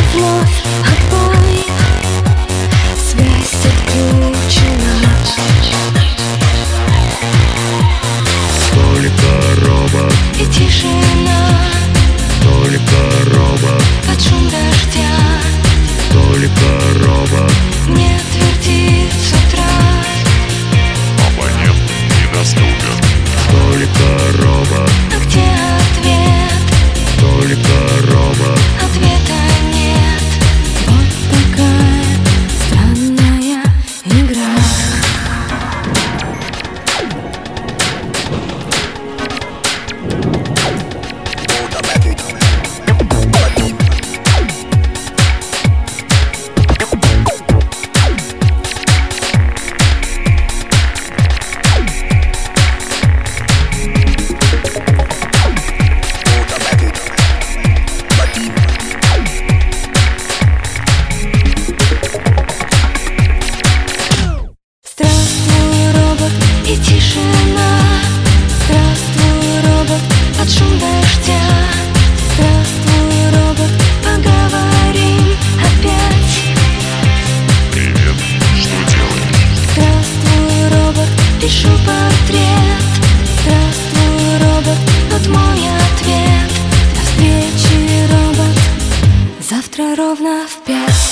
вновь отбой. Связь отключена. Только робот И тишина. Только робот Под шум дождя. Только робот Мне твердит с утра. Абонент недоступен. Только робот А где ответ? Только робот Ответа нет. Вот такая странная игра. Здравствуй, робот, и тишина. Здравствуй, робот, под шум дождя. Здравствуй, робот, поговорим опять. Привет, что делаешь? Здравствуй, робот, пишу портрет. Здравствуй, робот, вот мой ответ. До встречи, робот, завтра ровно в 5.